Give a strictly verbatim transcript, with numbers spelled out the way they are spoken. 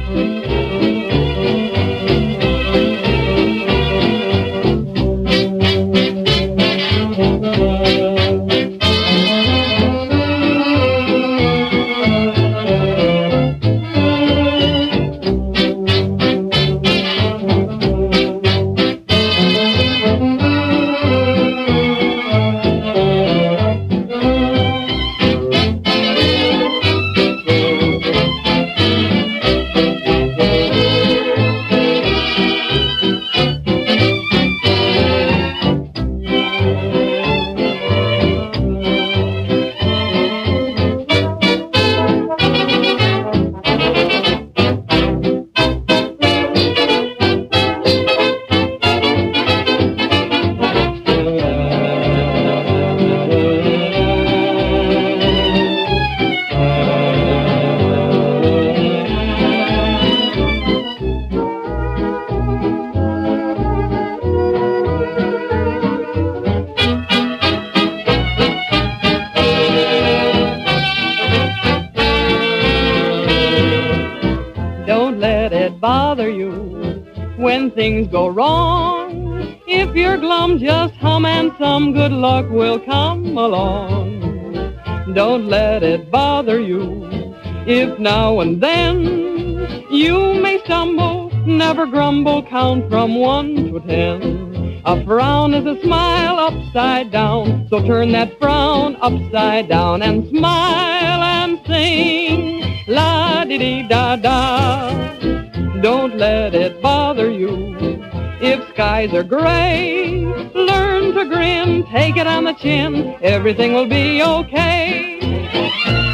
Don't let it bother you when things go wrong. If you're glum, just hum and some good luck will come along. Don't let it bother you if now and then you may stumble. Never grumble, count from one to ten. A frown is a smile upside down, so turn that frown upside down and smile and sing la-di-di-da-da. Don't let it bother you if skies are gray. Learn to grin, take it on the chin, everything will be okay.